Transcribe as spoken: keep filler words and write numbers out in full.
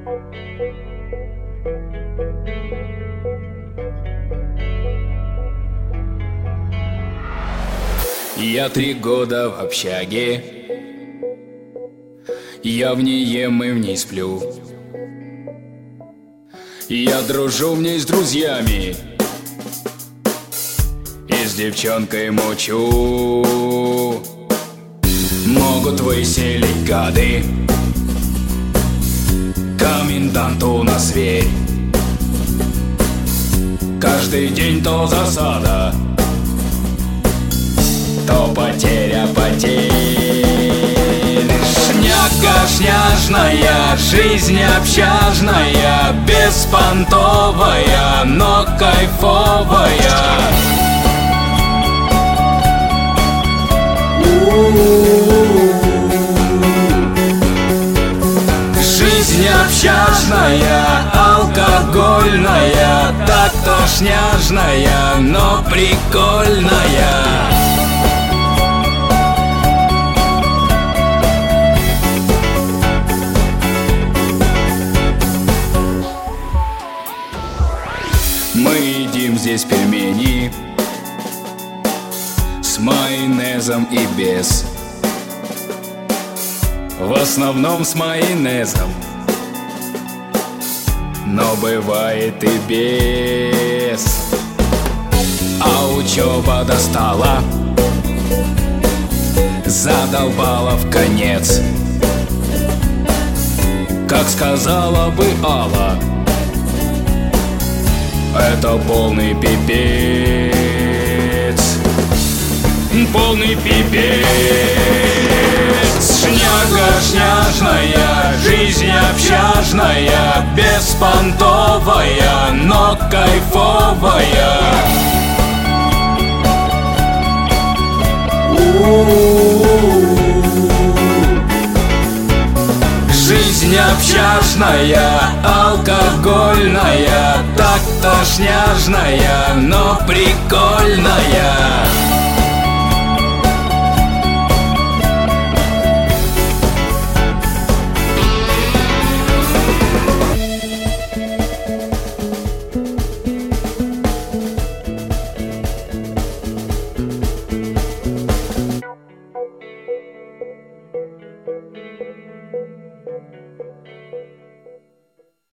Я три года в общаге, я в ней ем и в ней сплю. Я дружу в ней с друзьями и с девчонкой мучу. Могут выселить гады, комендант у нас зверь. Каждый день то засада, то потеря потерь. Шняга шняжная, жизнь общажная, беспонтовая, но кайфовая. Жизнь общажная, алкогольная, так-то шняжная, но прикольная. Мы едим здесь пельмени с майонезом и без. В основном с майонезом, но бывает и без. А учеба достала, задолбала в конец. Как сказала бы Алла, это полный пипец. Полный пипец. Шняга шняжная, жизнь общажная, беспонтовая, но кайфовая. Жизнь общажная, алкогольная, так-то шняжная, но прикольная.